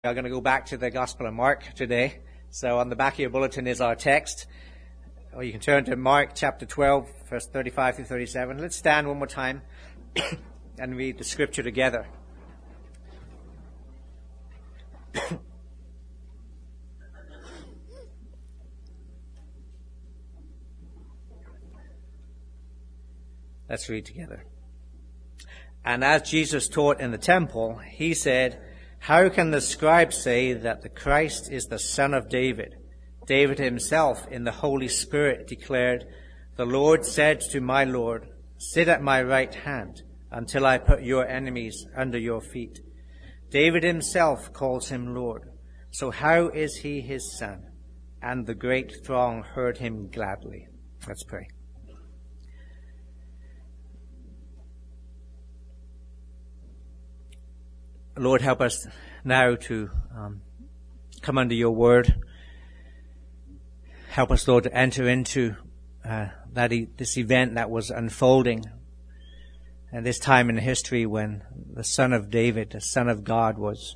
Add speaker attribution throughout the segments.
Speaker 1: We are going to go back to the Gospel of Mark today. So on the back of your bulletin is our text. Or you can turn to Mark chapter 12, verse 35 through 37. Let's stand one more time and read the scripture together. Let's read together. And as Jesus taught in the temple, he said, "How can the scribes say that the Christ is the son of David? David himself in the Holy Spirit declared, 'The Lord said to my Lord, sit at my right hand until I put your enemies under your feet.' David himself calls him Lord. So how is he his son?" And the great throng heard him gladly. Let's pray. Lord, help us now to come under your word. Help us, Lord, to enter into this event that was unfolding at this time in history when the Son of David, the Son of God, was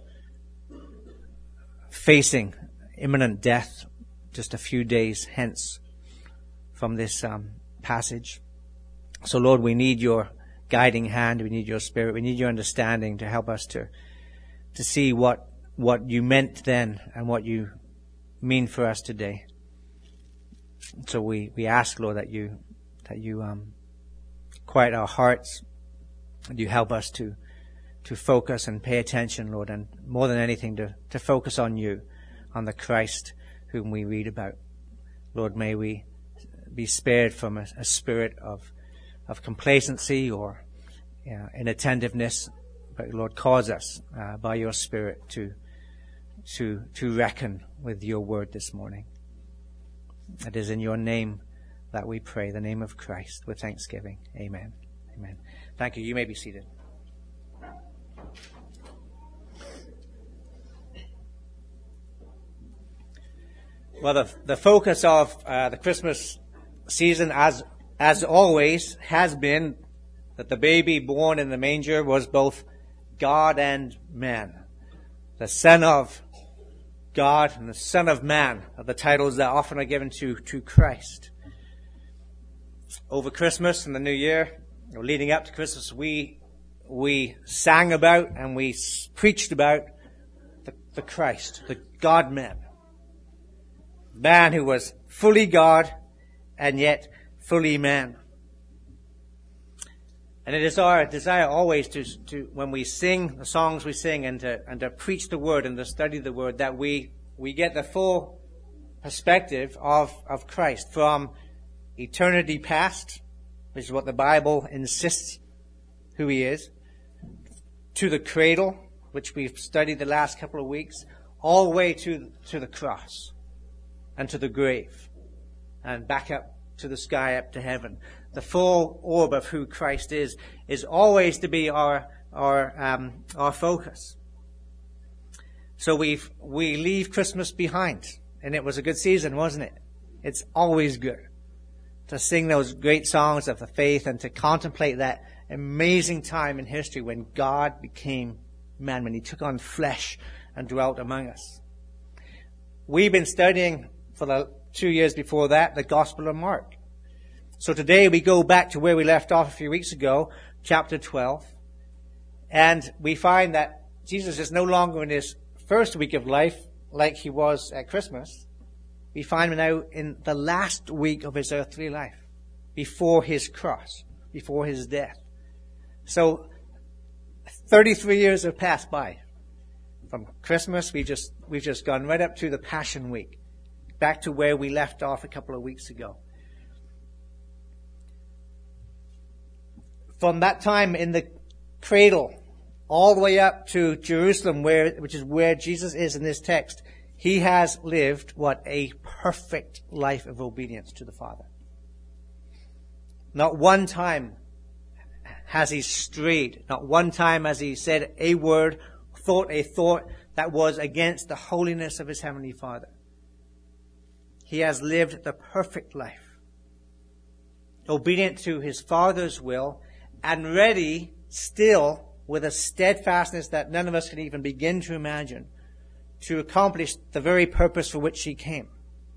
Speaker 1: facing imminent death just a few days hence from this passage. So, Lord, we need your guiding hand. We need your Spirit. We need your understanding to help us to see what you meant then and what you mean for us today. So we ask, Lord, that you quiet our hearts, and you help us to focus and pay attention, Lord, and more than anything to focus on you, on the Christ whom we read about. Lord, may we be spared from a spirit of complacency or inattentiveness. But Lord, cause us by your Spirit to reckon with your word this morning. It is in your name that we pray, the name of Christ, with thanksgiving. Amen. Amen. Thank you. You may be seated. Well, the focus of the Christmas season, as always, has been that the baby born in the manger was both God and man. The Son of God and the Son of Man are the titles that often are given to Christ. Over Christmas and the New Year, leading up to Christmas, we sang about and we preached about the Christ, the God-man. Man who was fully God and yet fully man. And it is our desire always to when we sing the songs we sing and to preach the word and to study the word, that we get the full perspective of Christ from eternity past, which is what the Bible insists who he is, to the cradle, which we've studied the last couple of weeks, all the way to the cross and to the grave and back up to the sky, up to heaven. The full orb of who Christ is always to be our focus. So we leave Christmas behind, and it was a good season, wasn't it? It's always good to sing those great songs of the faith and to contemplate that amazing time in history when God became man, when he took on flesh and dwelt among us. We've been studying for the 2 years before that the Gospel of Mark. So today we go back to where we left off a few weeks ago, chapter 12. And we find that Jesus is no longer in his first week of life like he was at Christmas. We find him now in the last week of his earthly life, before his cross, before his death. So 33 years have passed by. From Christmas, we've just gone right up to the Passion Week, back to where we left off a couple of weeks ago. From that time in the cradle all the way up to Jerusalem, which is where Jesus is in this text, he has lived a perfect life of obedience to the Father. Not one time has he strayed. Not one time has he said a word, thought a thought that was against the holiness of his heavenly Father. He has lived the perfect life, obedient to his Father's will, and ready still with a steadfastness that none of us can even begin to imagine to accomplish the very purpose for which he came.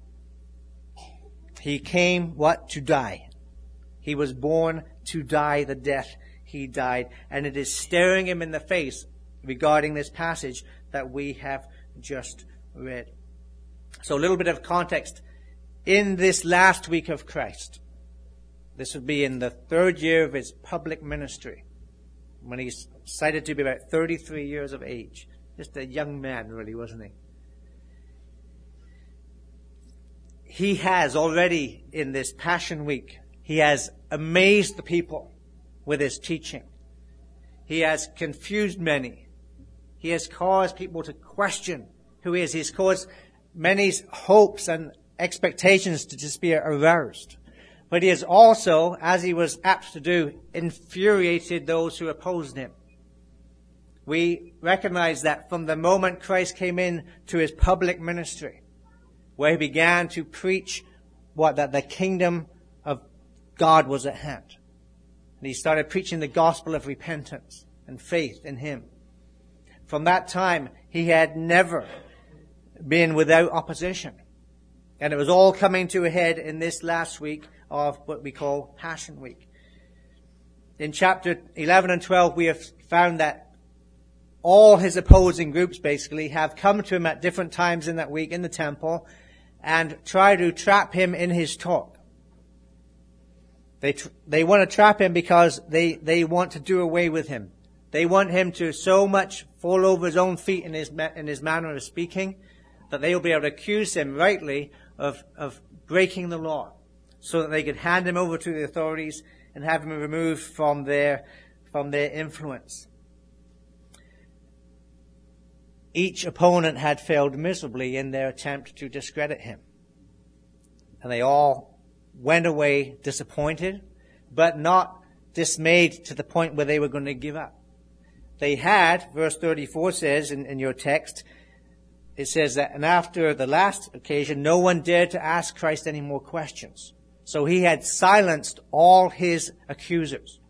Speaker 1: He came, what? To die. He was born to die the death he died. And it is staring him in the face regarding this passage that we have just read. So a little bit of context. In this last week of Christ, this would be in the 3rd year of his public ministry, when he's cited to be about 33 years of age. Just a young man, really, wasn't he? He has already, in this Passion Week, he has amazed the people with his teaching. He has confused many. He has caused people to question who he is. He's caused many hopes and expectations to just be aroused. But he has also, as he was apt to do, infuriated those who opposed him. We recognize that from the moment Christ came in to his public ministry, where he began to preach that the kingdom of God was at hand. And he started preaching the gospel of repentance and faith in him. From that time, he had never been without opposition. And it was all coming to a head in this last week of what we call Passion Week. In chapter 11 and 12, we have found that all his opposing groups basically have come to him at different times in that week in the temple and try to trap him in his talk. They want to trap him because they want to do away with him. They want him to so much fall over his own feet in his manner of speaking that they will be able to accuse him rightly of breaking the law, so that they could hand him over to the authorities and have him removed from their influence. Each opponent had failed miserably in their attempt to discredit him. And they all went away disappointed, but not dismayed to the point where they were going to give up. They had, verse 34 says in your text, it says that, and after the last occasion, no one dared to ask Christ any more questions. So he had silenced all his accusers.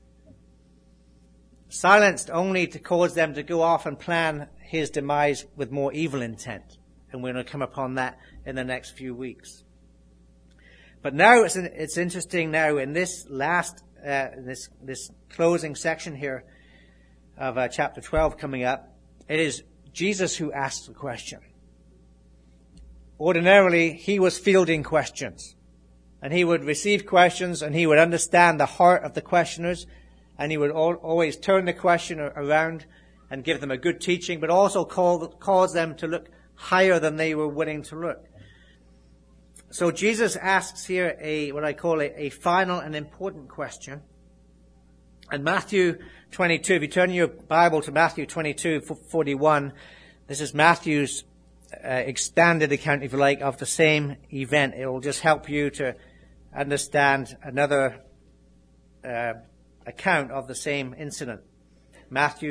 Speaker 1: Silenced only to cause them to go off and plan his demise with more evil intent. And we're going to come upon that in the next few weeks. But now it's interesting now in this last, this closing section here of chapter 12 coming up, it is Jesus who asks the question. Ordinarily, he was fielding questions. And he would receive questions and he would understand the heart of the questioners. And he would always turn the questioner around and give them a good teaching, but also cause them to look higher than they were willing to look. So Jesus asks here what I call a final and important question. And Matthew 22, if you turn your Bible to Matthew 22:41, this is Matthew's expanded account, if you like, of the same event. It will just help you to understand another account of the same incident. Matthew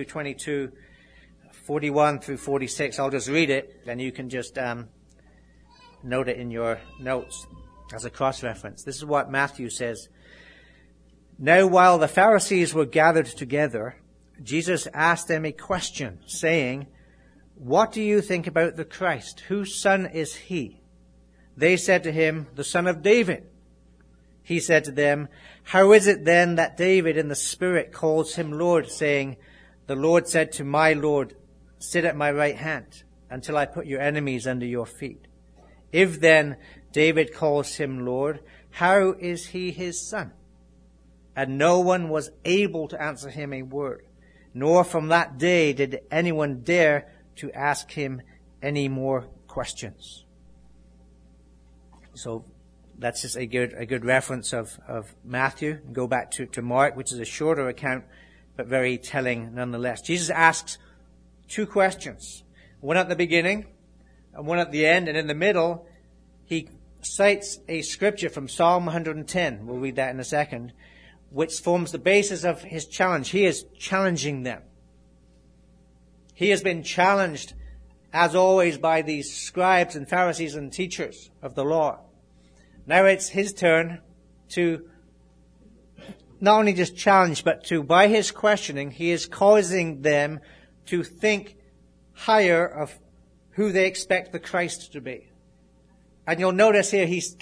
Speaker 1: 22:41 through 46. I'll just read it, then you can just note it in your notes as a cross-reference. This is what Matthew says. Now while the Pharisees were gathered together, Jesus asked them a question, saying, "What do you think about the Christ? Whose son is he?" They said to him, "The son of David." He said to them, "How is it then that David in the Spirit calls him Lord, saying, 'The Lord said to my Lord, sit at my right hand until I put your enemies under your feet'? If then David calls him Lord, how is he his son?" And no one was able to answer him a word, nor from that day did anyone dare to ask him any more questions. So that's just a good reference of Matthew. Go back to Mark, which is a shorter account, but very telling nonetheless. Jesus asks two questions, one at the beginning and one at the end, and in the middle he cites a scripture from Psalm 110. We'll read that in a second, which forms the basis of his challenge. He is challenging them. He has been challenged, as always, by these scribes and Pharisees and teachers of the law. Now it's his turn to not only just challenge, but to, by his questioning, he is causing them to think higher of who they expect the Christ to be. And you'll notice here he's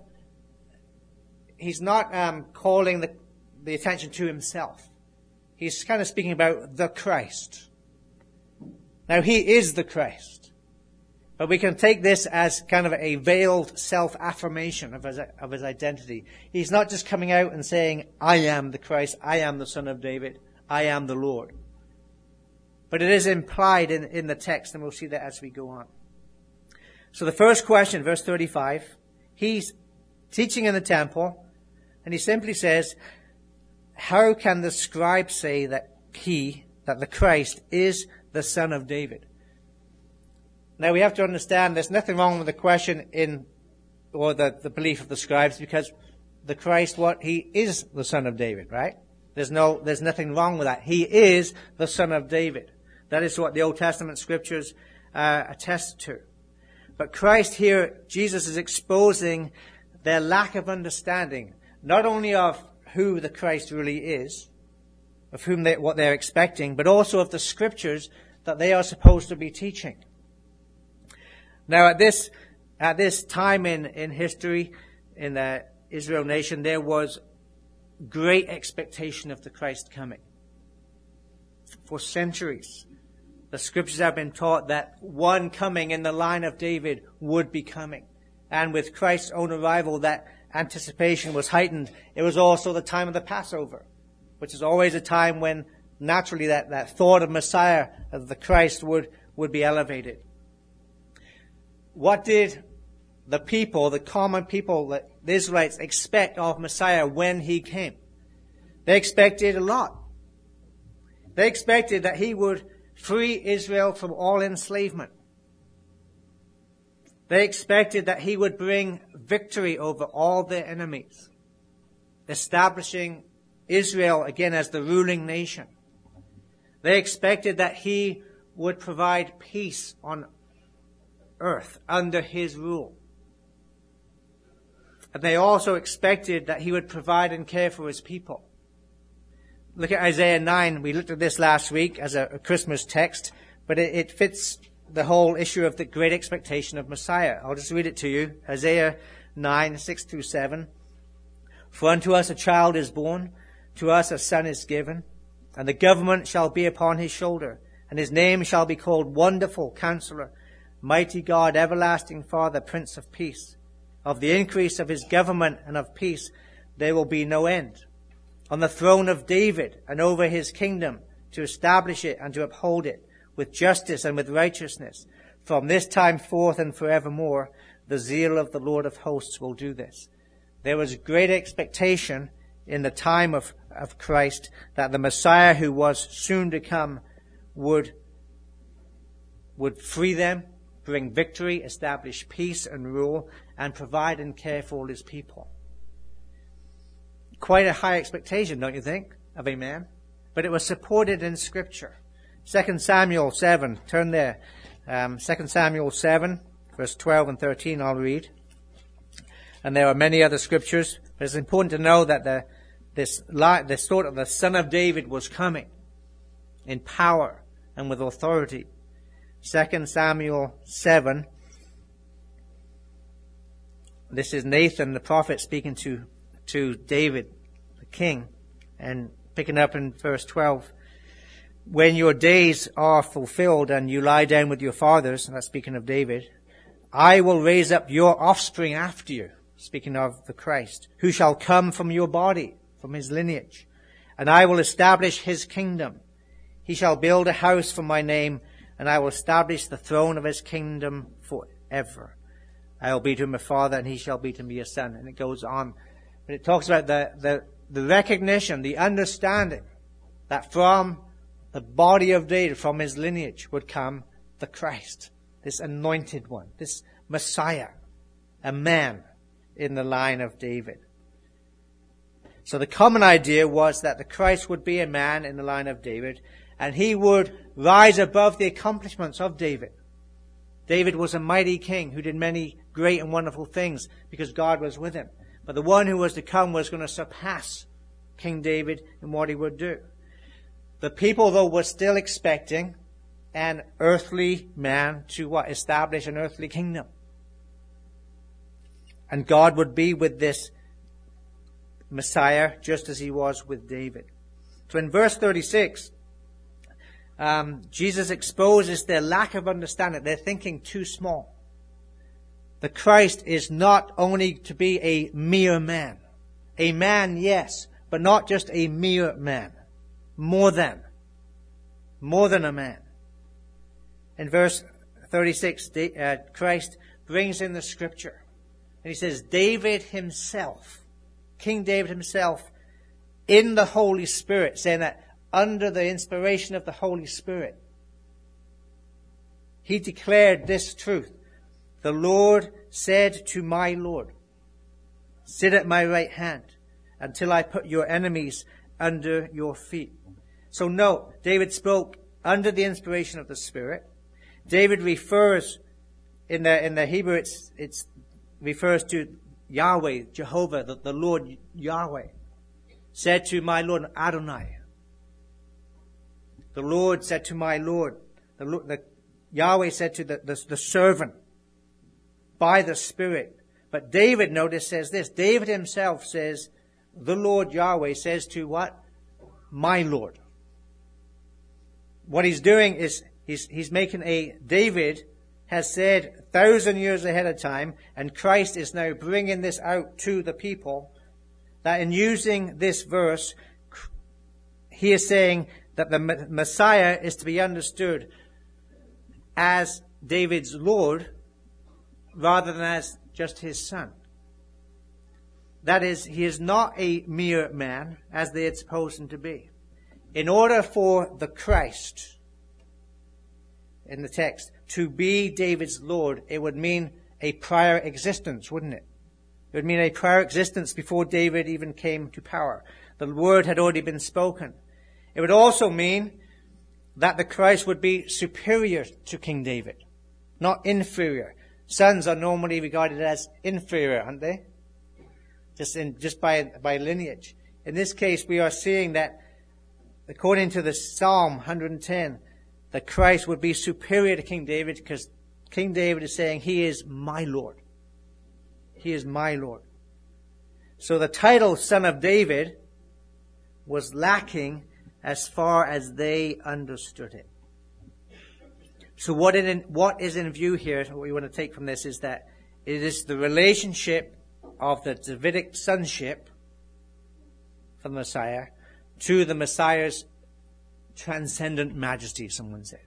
Speaker 1: not calling the attention to himself. He's kind of speaking about the Christ. Now, he is the Christ. But we can take this as kind of a veiled self-affirmation of his identity. He's not just coming out and saying, I am the Christ, I am the Son of David, I am the Lord. But it is implied in the text, and we'll see that as we go on. So the first question, verse 35, he's teaching in the temple, and he simply says, how can the scribe say that the Christ is the Son of David? Now we have to understand there's nothing wrong with the question or the belief of the scribes, because the Christ, he is the Son of David, right? There's nothing wrong with that. He is the Son of David. That is what the Old Testament scriptures attest to. But Christ here, Jesus is exposing their lack of understanding, not only of who the Christ really is, of what they're expecting, but also of the scriptures that they are supposed to be teaching. Now, at this time in history, in the Israel nation, there was great expectation of the Christ coming. For centuries, the scriptures have been taught that one coming in the line of David would be coming. And with Christ's own arrival, that anticipation was heightened. It was also the time of the Passover, which is always a time when naturally that thought of Messiah, of the Christ, would be elevated. What did the people, the common people, the Israelites, expect of Messiah when he came? They expected a lot. They expected that he would free Israel from all enslavement. They expected that he would bring victory over all their enemies, establishing Israel again as the ruling nation. They expected that he would provide peace on earth under his rule. And they also expected that he would provide and care for his people. Look at Isaiah 9. We looked at this last week as a Christmas text, but it fits the whole issue of the great expectation of Messiah. I'll just read it to you. Isaiah 9, 6 through 7. For unto us a child is born, to us a son is given, and the government shall be upon his shoulder, and his name shall be called Wonderful Counselor, Mighty God, Everlasting Father, Prince of Peace. Of the increase of his government and of peace there will be no end. On the throne of David and over his kingdom, to establish it and to uphold it with justice and with righteousness. From this time forth and forevermore, the zeal of the Lord of hosts will do this. There was great expectation in the time of Christ that the Messiah who was soon to come would free them, bring victory, establish peace and rule, and provide and care for all his people. Quite a high expectation, don't you think, of a man? But it was supported in Scripture. 2 Samuel 7, turn there. 2 Samuel 7, verse 12 and 13, I'll read. And there are many other scriptures, but it's important to know that this sort of the Son of David was coming in power and with authority. 2 Samuel 7. This is Nathan the prophet speaking to David, the king, and picking up in verse 12. When your days are fulfilled and you lie down with your fathers, and that's speaking of David, I will raise up your offspring after you, speaking of the Christ, who shall come from your body, from his lineage, and I will establish his kingdom. He shall build a house for my name, and I will establish the throne of his kingdom forever. I will be to him a father, and he shall be to me a son. And it goes on. But it talks about the recognition, the understanding that from the body of David, from his lineage, would come the Christ, this anointed one, this Messiah, a man in the line of David. So the common idea was that the Christ would be a man in the line of David, and he would rise above the accomplishments of David. David was a mighty king who did many great and wonderful things because God was with him. But the one who was to come was going to surpass King David in what he would do. The people, though, were still expecting an earthly man to what? Establish an earthly kingdom. And God would be with this Messiah just as he was with David. So in verse 36, Jesus exposes their lack of understanding. They're thinking too small. The Christ is not only to be a mere man. A man, yes, but not just a mere man. More than a man. In verse 36, Christ brings in the scripture. And he says, David himself, King David himself, in the Holy Spirit, saying that under the inspiration of the Holy Spirit, he declared this truth. The Lord said to my Lord, sit at my right hand until I put your enemies under your feet. So note, David spoke under the inspiration of the Spirit. David refers, in the Hebrew, it refers to Yahweh, Jehovah, the Lord Yahweh, said to my Lord Adonai. The Lord said to my Lord, Yahweh said to the servant by the Spirit. But David, notice, says this. David himself says, the Lord Yahweh says to what? My Lord. What he's doing is he's making David has said 1,000 years ahead of time, and Christ is now bringing this out to the people, that in using this verse, he is saying that the Messiah is to be understood as David's Lord rather than as just his son. That is, he is not a mere man as they had supposed him to be. In order for the Christ, in the text, to be David's Lord, it would mean a prior existence, wouldn't it? It would mean a prior existence before David even came to power. The word had already been spoken. It would also mean that the Christ would be superior to King David, not inferior. Sons are normally regarded as inferior, aren't they? Just by lineage. In this case, we are seeing that, according to the Psalm 110, the Christ would be superior to King David, because King David is saying, he is my Lord. He is my Lord. So the title Son of David was lacking as far as they understood it. So what is in view here, what we want to take from this, is that it is the relationship of the Davidic sonship for the Messiah to the Messiah's transcendent majesty, someone said.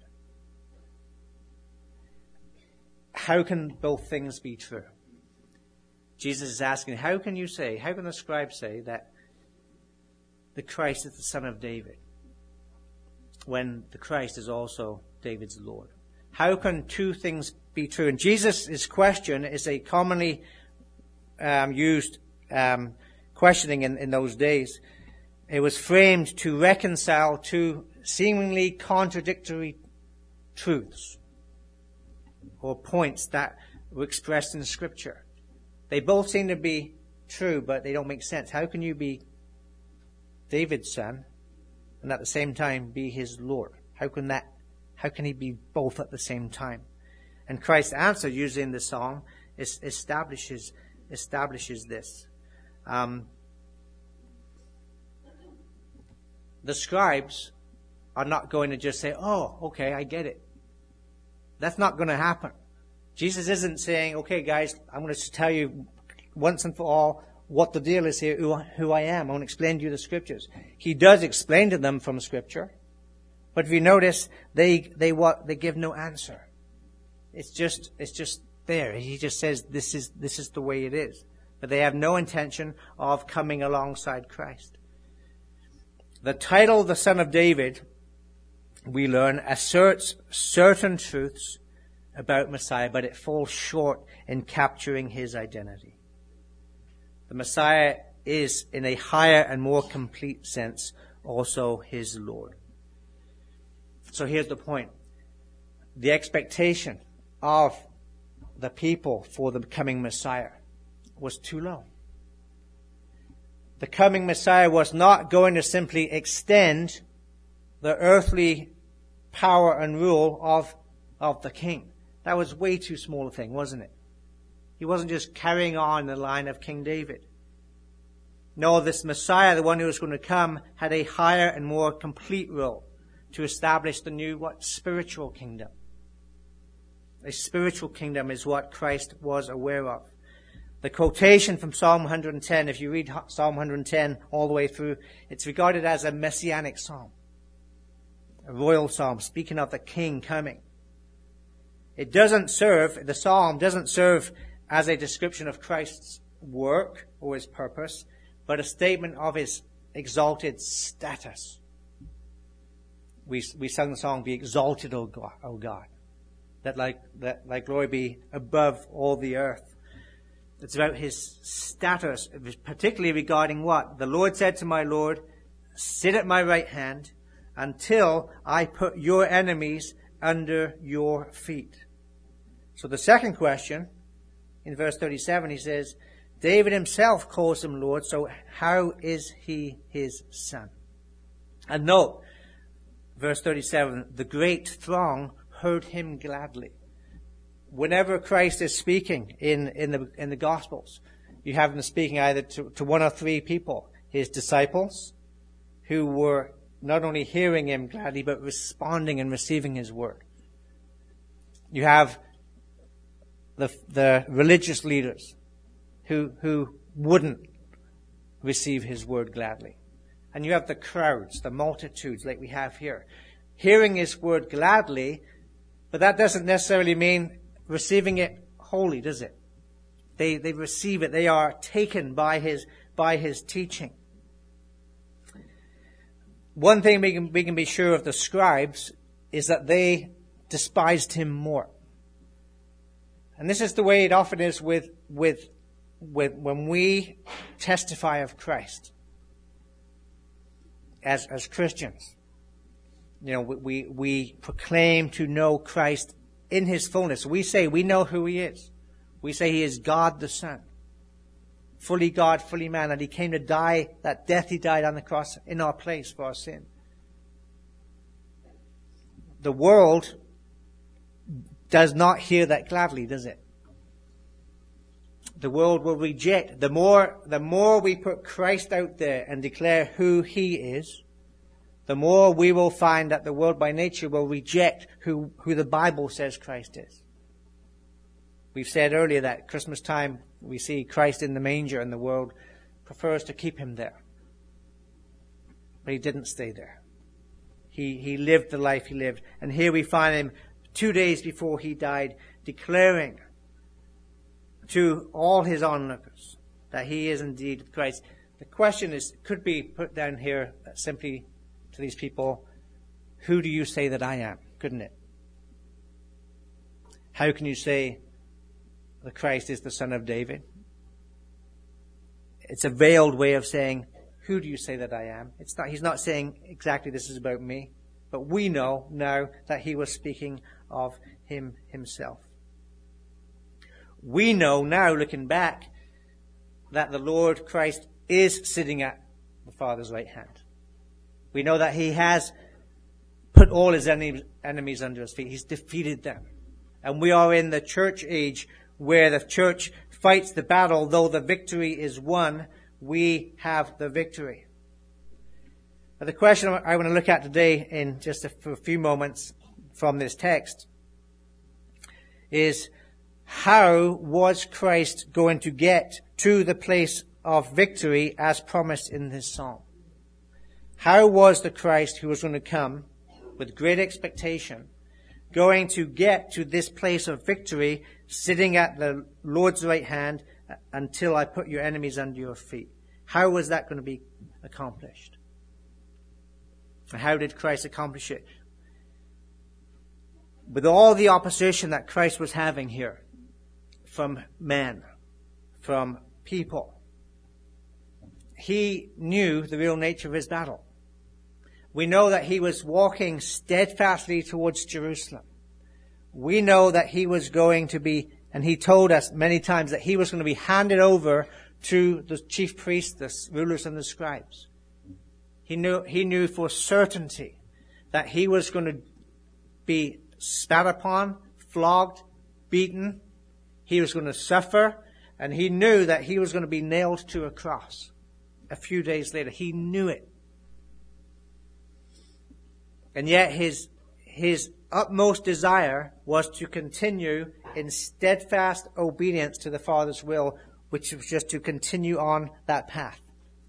Speaker 1: How can both things be true? Jesus is asking, how can the scribes say that the Christ is the Son of David when the Christ is also David's Lord? How can two things be true? And Jesus' question is a commonly used questioning in those days. It was framed to reconcile two seemingly contradictory truths or points that were expressed in Scripture. They both seem to be true, but they don't make sense. How can you be David's son and at the same time be his Lord? How can he be both at the same time? And Christ's answer, using the song, establishes this. The scribes are not going to just say, oh, okay, I get it. That's not going to happen. Jesus isn't saying, okay, guys, I'm going to tell you once and for all what the deal is here, who I am. I want to explain to you the Scriptures. He does explain to them from Scripture. But if you notice, they give no answer. It's just there. He just says, this is the way it is. But they have no intention of coming alongside Christ. The title, the Son of David, we learn, asserts certain truths about Messiah, but it falls short in capturing his identity. The Messiah is, in a higher and more complete sense, also his Lord. So here's the point. The expectation of the people for the coming Messiah was too low. The coming Messiah was not going to simply extend the earthly power and rule of the king. That was way too small a thing, wasn't it? He wasn't just carrying on the line of King David. No, this Messiah, the one who was going to come, had a higher and more complete role to establish the new, spiritual kingdom. A spiritual kingdom is what Christ was aware of. The quotation from Psalm 110, if you read Psalm 110 all the way through, it's regarded as a messianic psalm. A royal psalm, speaking of the king coming. The psalm doesn't serve as a description of Christ's work or his purpose, but a statement of his exalted status. We sung the song, "Be exalted, O God, that thy glory be above all the earth." It's about his status, particularly regarding what? The Lord said to my Lord, "Sit at my right hand until I put your enemies under your feet." So the second question, in verse 37, he says, David himself calls him Lord, so how is he his son? And note, verse 37, the great throng heard him gladly. Whenever Christ is speaking in the Gospels, you have him speaking either to one or three people, his disciples, who were not only hearing him gladly, but responding and receiving his word. You have the religious leaders who wouldn't receive his word gladly. And you have the crowds, the multitudes like we have here, hearing his word gladly, but that doesn't necessarily mean receiving it wholly, does it? They receive it. They are taken by his teaching. One thing we can be sure of the scribes is that they despised him more. And this is the way it often is with when we testify of Christ as Christians. You know, we proclaim to know Christ in his fullness. We say we know who he is. We say he is God the Son. Fully God, fully man. And he came to die, that death he died on the cross in our place for our sin. The world does not hear that gladly, does it? The world will reject. The more we put Christ out there and declare who he is, the more we will find that the world by nature will reject who the Bible says Christ is. We've said earlier that Christmas time we see Christ in the manger and the world prefers to keep him there. But he didn't stay there. He lived the life he lived. And here we find him 2 days before he died declaring to all his onlookers that he is indeed Christ. The question could be put down here simply to these people, who do you say that I am? Couldn't it? How can you say the Christ is the Son of David? It's a veiled way of saying, who do you say that I am? He's not saying exactly this is about me, but we know now that he was speaking of himself. We know now, looking back, that the Lord Christ is sitting at the Father's right hand. We know that he has put all his enemies under his feet. He's defeated them. And we are in the church age where the church fights the battle. Though the victory is won, we have the victory. But the question I want to look at today in just for a few moments from this text is, how was Christ going to get to the place of victory as promised in this psalm? How was the Christ who was going to come with great expectation going to get to this place of victory, sitting at the Lord's right hand until I put your enemies under your feet? How was that going to be accomplished? And how did Christ accomplish it? With all the opposition that Christ was having here from men, from people, he knew the real nature of his battle. We know that he was walking steadfastly towards Jerusalem. We know that he was going to be, and he told us many times that he was going to be handed over to the chief priests, the rulers and the scribes. He knew for certainty that he was going to be spat upon, flogged, beaten. He was going to suffer, and he knew that he was going to be nailed to a cross a few days later. He knew it. And yet his utmost desire was to continue in steadfast obedience to the Father's will, which was just to continue on that path.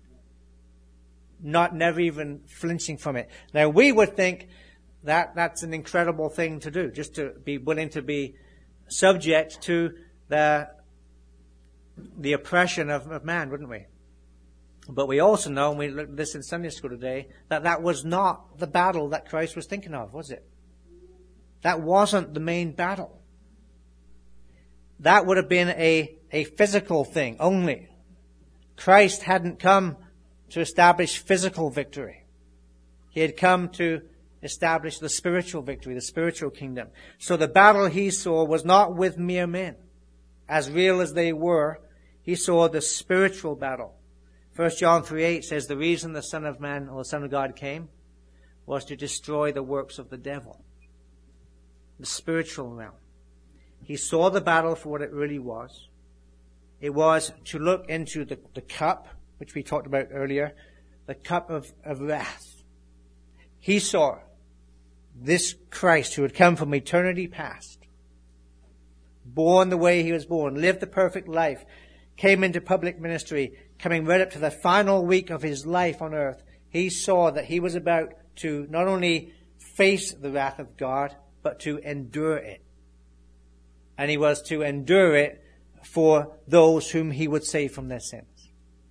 Speaker 1: Never even flinching from it. Now we would think that that's an incredible thing to do, just to be willing to be subject to the oppression of man, wouldn't we? But we also know, and we looked at this in Sunday school today, that that was not the battle that Christ was thinking of, was it? That wasn't the main battle. That would have been a physical thing only. Christ hadn't come to establish physical victory. He had come to establish the spiritual victory, the spiritual kingdom. So the battle he saw was not with mere men. As real as they were, he saw the spiritual battle. 1 John 3:8 says the reason the Son of Man or the Son of God came was to destroy the works of the devil. The spiritual realm. He saw the battle for what it really was. It was to look into the cup, which we talked about earlier, the cup of wrath. He saw this Christ who had come from eternity past, born the way he was born, lived the perfect life, came into public ministry, coming right up to the final week of his life on earth. He saw that he was about to not only face the wrath of God, but to endure it. And he was to endure it for those whom he would save from their sins.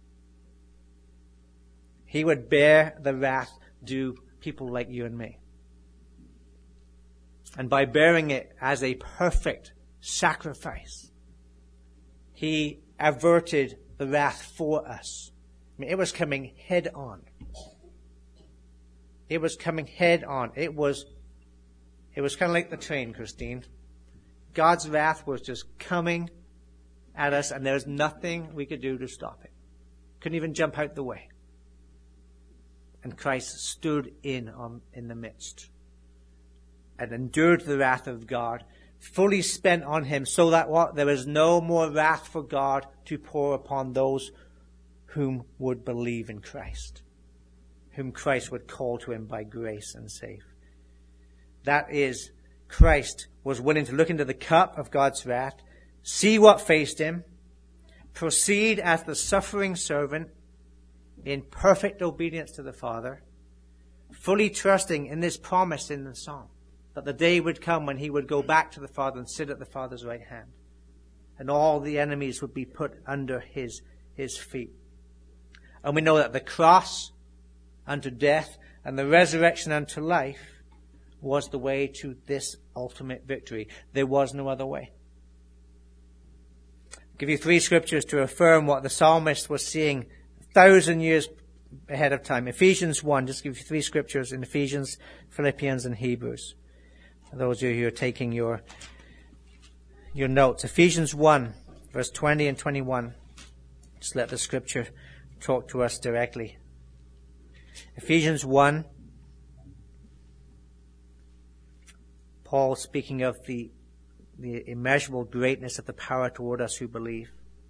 Speaker 1: He would bear the wrath due people like you and me. And by bearing it as a perfect sacrifice, he averted the wrath for us. I mean, it was coming head on. It was coming head on. It was kind of like the train, Christine. God's wrath was just coming at us, and there was nothing we could do to stop it. Couldn't even jump out the way. And Christ stood in the midst and endured the wrath of God, fully spent on him, so that there was no more wrath for God to pour upon those whom would believe in Christ, whom Christ would call to him by grace and save. That is, Christ was willing to look into the cup of God's wrath, see what faced him, proceed as the suffering servant in perfect obedience to the Father, fully trusting in this promise in the Psalm, that the day would come when he would go back to the Father and sit at the Father's right hand, and all the enemies would be put under his feet. And we know that the cross unto death and the resurrection unto life was the way to this ultimate victory. There was no other way. I'll give you 3 scriptures to affirm what the psalmist was seeing 1,000 years ahead of time. Ephesians 1, just give you 3 scriptures in Ephesians, Philippians, and Hebrews. For those of you who are taking your notes. Ephesians 1, verse 20 and 21. Just let the scripture talk to us directly. Ephesians 1, Paul speaking of the immeasurable greatness of the power toward us who believe.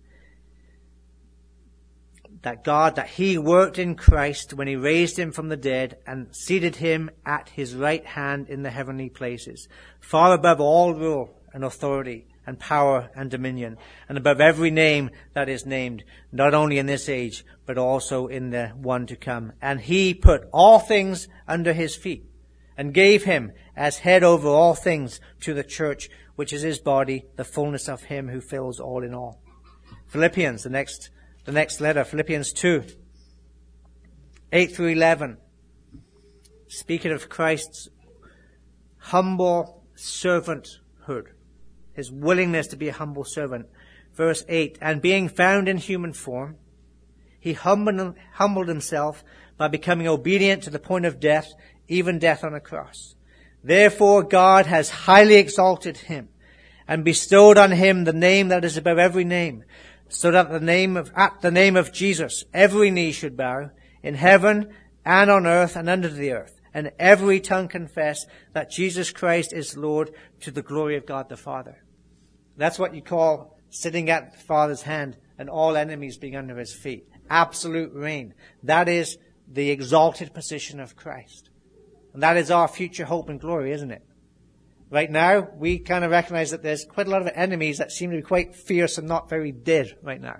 Speaker 1: That he worked in Christ when he raised him from the dead and seated him at his right hand in the heavenly places, far above all rule and authority and power and dominion, and above every name that is named, not only in this age, but also in the one to come. And he put all things under his feet, and gave him as head over all things to the church, which is his body, the fullness of him who fills all in all. Philippians, the next letter, Philippians 2, 8 through 11. Speaking of Christ's humble servanthood, his willingness to be a humble servant. Verse 8, and being found in human form, he humbled himself by becoming obedient to the point of death, even death on a cross. Therefore God has highly exalted him and bestowed on him the name that is above every name, so that at the name of Jesus every knee should bow, in heaven and on earth and under the earth, and every tongue confess that Jesus Christ is Lord, to the glory of God the Father. That's what you call sitting at the Father's hand and all enemies being under his feet. Absolute reign. That is the exalted position of Christ. And that is our future hope and glory, isn't it? Right now, we kind of recognize that there's quite a lot of enemies that seem to be quite fierce and not very dead right now.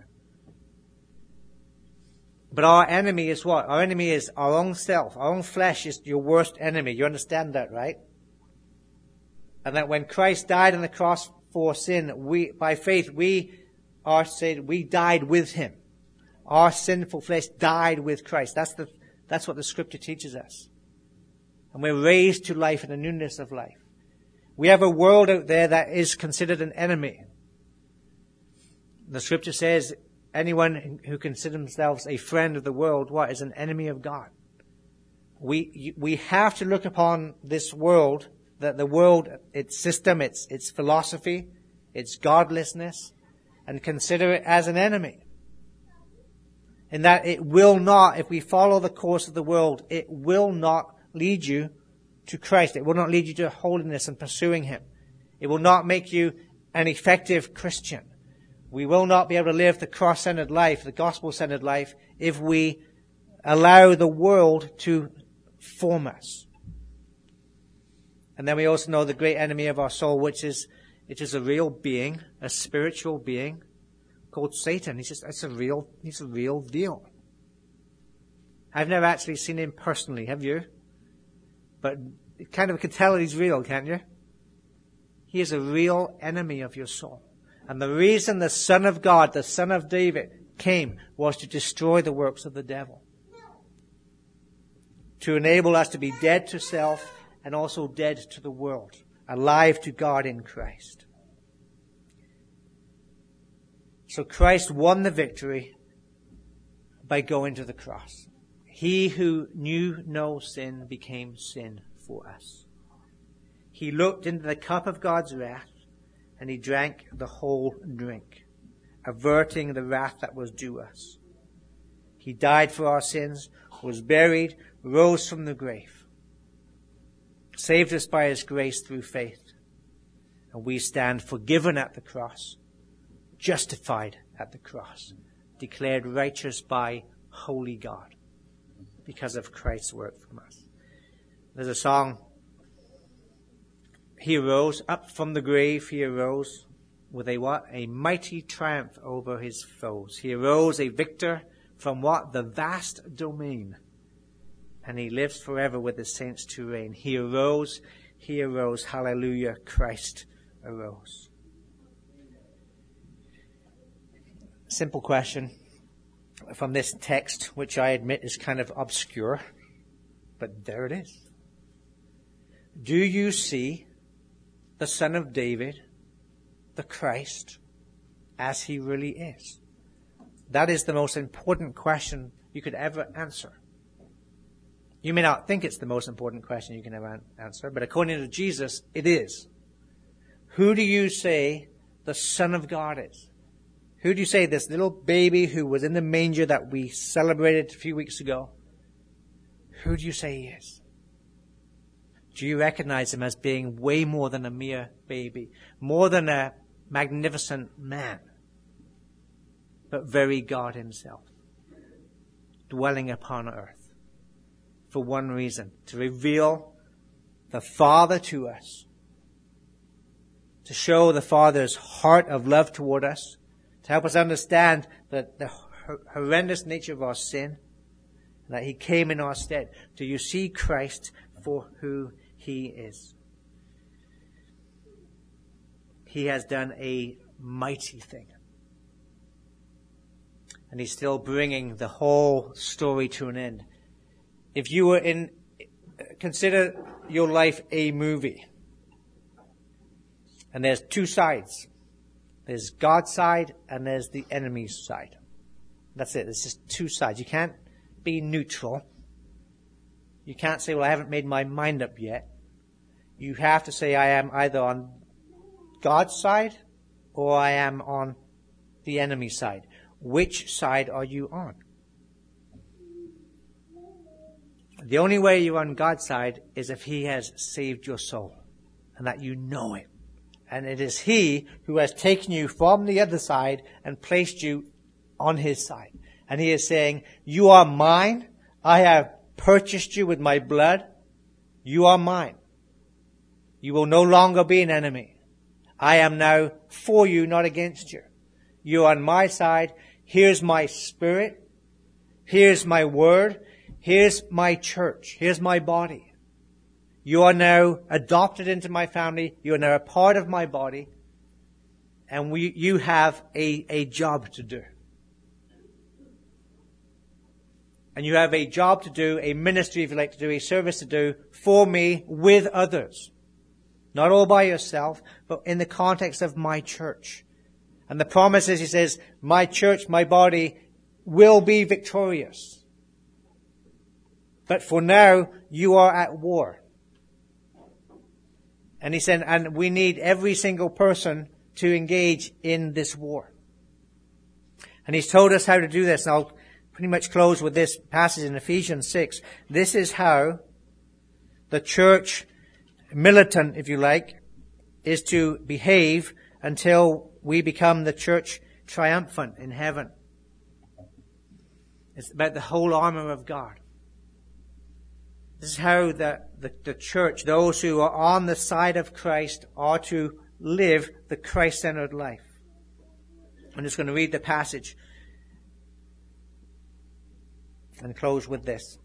Speaker 1: But our enemy is what? Our enemy is our own self. Our own flesh is your worst enemy. You understand that, right? And that when Christ died on the cross for sin, by faith, we died with him. Our sinful flesh died with Christ. That's what the scripture teaches us. And we're raised to life in the newness of life. We have a world out there that is considered an enemy. The scripture says anyone who considers themselves a friend of the world, is an enemy of God. We have to look upon this world, that the world, its system, its philosophy, its godlessness, and consider it as an enemy. In that it will not, if we follow the course of the world, it will not lead you to Christ. It will not lead you to holiness and pursuing him. It will not make you an effective Christian. We will not be able to live the cross-centered life, the gospel-centered life, if we allow the world to form us. And then we also know the great enemy of our soul, which is a real being, a spiritual being called Satan. He's a real deal. I've never actually seen him personally, have you? But you kind of can tell he's real, can't you? He is a real enemy of your soul. And the reason the Son of God, the Son of David, came was to destroy the works of the devil. To enable us to be dead to self and also dead to the world. Alive to God in Christ. So Christ won the victory by going to the cross. He who knew no sin became sin for us. He looked into the cup of God's wrath and he drank the whole drink, averting the wrath that was due us. He died for our sins, was buried, rose from the grave, saved us by his grace through faith. And we stand forgiven at the cross, justified at the cross, declared righteous by holy God because of Christ's work from us. There's a song, he arose up from the grave, he arose with a what? A mighty triumph over his foes. He arose a victor from what? The vast domain. And he lives forever with the saints to reign. He arose, hallelujah, Christ arose. Simple question from this text, which I admit is kind of obscure, but there it is. Do you see the Son of David, the Christ, as he really is? That is the most important question you could ever answer. You may not think it's the most important question you can ever answer, but according to Jesus, it is. Who do you say the Son of God is? Who do you say this little baby who was in the manger that we celebrated a few weeks ago? Who do you say he is? Do you recognize him as being way more than a mere baby, more than a magnificent man, but very God himself, dwelling upon earth for one reason, to reveal the Father to us, to show the Father's heart of love toward us, to help us understand the horrendous nature of our sin, that he came in our stead. Do you see Christ for who he is? He has done a mighty thing. And he's still bringing the whole story to an end. If you were consider your life a movie. And there's two sides. There's God's side and there's the enemy's side. That's it. There's just two sides. You can't be neutral. You can't say, well, I haven't made my mind up yet. You have to say, I am either on God's side or I am on the enemy's side. Which side are you on? The only way you're on God's side is if He has saved your soul and that you know it. And it is He who has taken you from the other side and placed you on His side. And He is saying, you are mine. I have purchased you with my blood. You are mine. You will no longer be an enemy. I am now for you, not against you. You are on my side. Here's my Spirit. Here's my word. Here's my church. Here's my body. You are now adopted into my family. You are now a part of my body. And you have a job to do. And you have a job to do, a ministry, if you like to do, a service to do for me with others. Not all by yourself, but in the context of my church. And the promise is, He says, my church, my body will be victorious. But for now, you are at war. And He said, and we need every single person to engage in this war. And He's told us how to do this. And I'll pretty much close with this passage in Ephesians 6. This is how the church, militant, if you like, is to behave until we become the church triumphant in heaven. It's about the whole armor of God. This is how the church, those who are on the side of Christ, are to live the Christ-centered life. I'm just going to read the passage and close with this.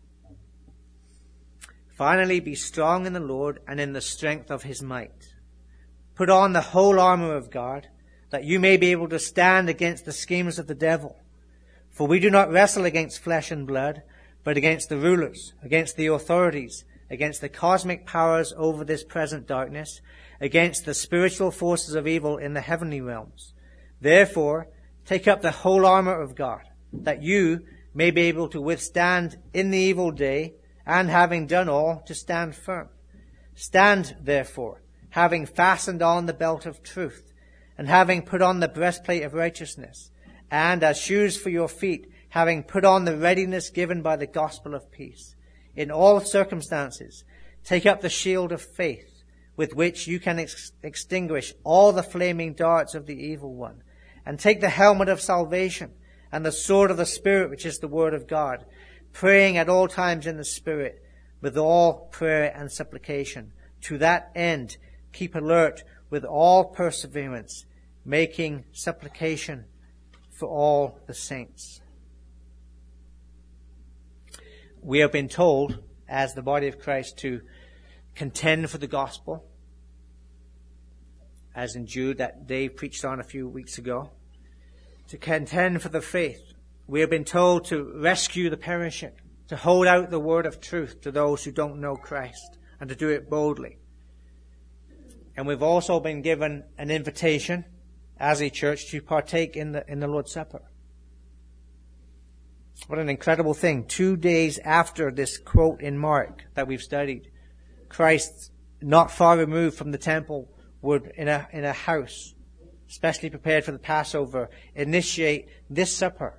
Speaker 1: Finally, be strong in the Lord and in the strength of His might. Put on the whole armor of God, that you may be able to stand against the schemes of the devil. For we do not wrestle against flesh and blood, but against the rulers, against the authorities, against the cosmic powers over this present darkness, against the spiritual forces of evil in the heavenly realms. Therefore, take up the whole armor of God, that you may be able to withstand in the evil day, and having done all, to stand firm. Stand, therefore, having fastened on the belt of truth, and having put on the breastplate of righteousness, and as shoes for your feet, having put on the readiness given by the gospel of peace. In all circumstances, take up the shield of faith, with which you can extinguish all the flaming darts of the evil one, and take the helmet of salvation, and the sword of the Spirit, which is the word of God, praying at all times in the Spirit, with all prayer and supplication. To that end, keep alert with all perseverance, making supplication for all the saints. We have been told, as the body of Christ, to contend for the gospel, as in Jude that Dave preached on a few weeks ago. To contend for the faith. We have been told to rescue the perishing, to hold out the word of truth to those who don't know Christ, and to do it boldly. And we've also been given an invitation as a church to partake in the Lord's Supper. What an incredible thing. 2 days after this quote in Mark that we've studied, Christ, not far removed from the temple, would, in a house, especially prepared for the Passover, initiate this supper.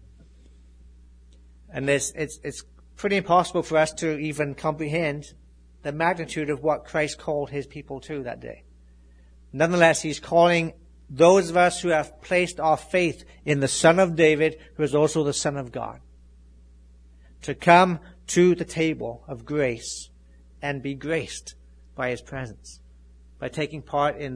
Speaker 1: And it's pretty impossible for us to even comprehend the magnitude of what Christ called His people to that day. Nonetheless, He's calling those of us who have placed our faith in the Son of David, who is also the Son of God, to come to the table of grace and be graced by His presence, by taking part in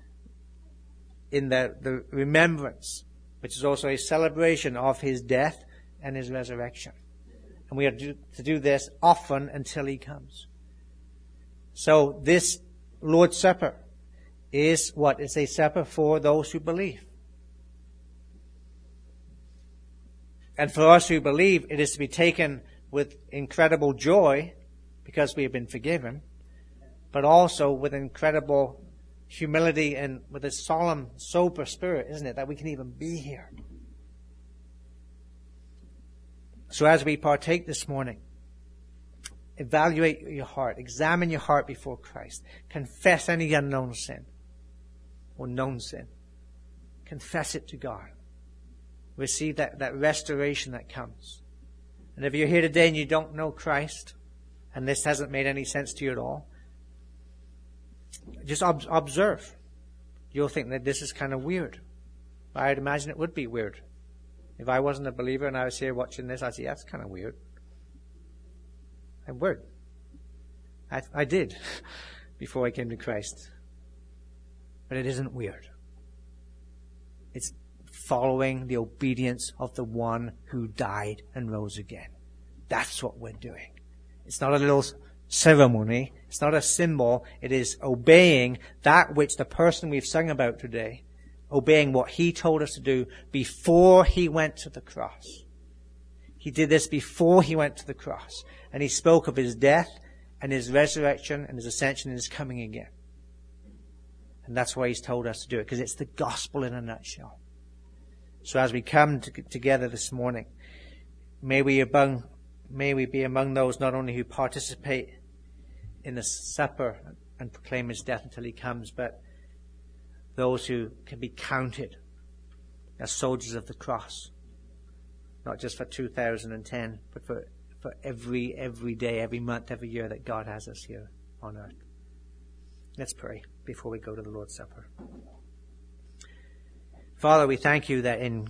Speaker 1: the remembrance, which is also a celebration of His death and His resurrection. And we are to do this often until He comes. So this Lord's Supper is what? It's a supper for those who believe. And for us who believe, it is to be taken with incredible joy because we have been forgiven, but also with incredible humility and with a solemn, sober spirit, isn't it, that we can even be here. So as we partake this morning, evaluate your heart, examine your heart before Christ, confess any unknown sin or known sin. Confess it to God. Receive that restoration that comes. And if you're here today and you don't know Christ, and this hasn't made any sense to you at all, just observe. You'll think that this is kind of weird. I'd imagine it would be weird. If I wasn't a believer and I was here watching this, I'd say, that's kind of weird. I would. I did before I came to Christ. But it isn't weird. It's following the obedience of the one who died and rose again. That's what we're doing. It's not a little ceremony. It's not a symbol. It is obeying that which the person we've sung about today, obeying what he told us to do before he went to the cross. He did this before he went to the cross. And he spoke of his death and his resurrection and his ascension and his coming again. And that's why he's told us to do it, because it's the gospel in a nutshell. So as we come together this morning, may we be among those not only who participate in the supper and proclaim his death until he comes, but those who can be counted as soldiers of the cross. Not just for 2010, but for every day, every month, every year that God has us here on earth. Let's pray before we go to the Lord's Supper. Father, we thank you that in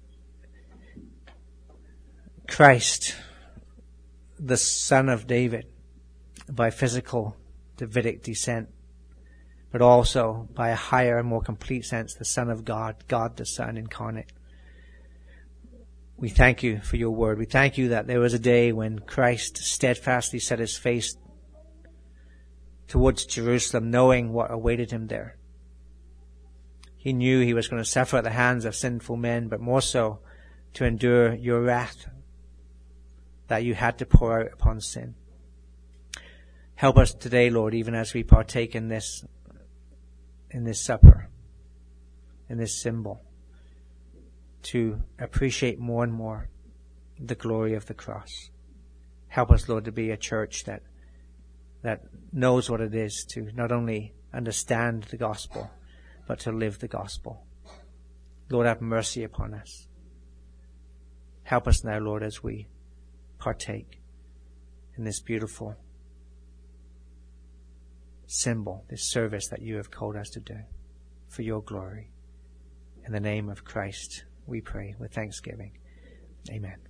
Speaker 1: Christ, the Son of David, by physical Davidic descent, but also by a higher and more complete sense, the Son of God, God the Son incarnate. We thank you for your word. We thank you that there was a day when Christ steadfastly set his face towards Jerusalem, knowing what awaited him there. He knew he was going to suffer at the hands of sinful men, but more so to endure your wrath that you had to pour out upon sin. Help us today, Lord, even as we partake in this supper, in this symbol, to appreciate more and more the glory of the cross. Help us, Lord, to be a church that knows what it is to not only understand the gospel, but to live the gospel. Lord, have mercy upon us. Help us now, Lord, as we partake in this beautiful symbol, this service that you have called us to do for your glory. In the name of Christ, we pray with thanksgiving. Amen.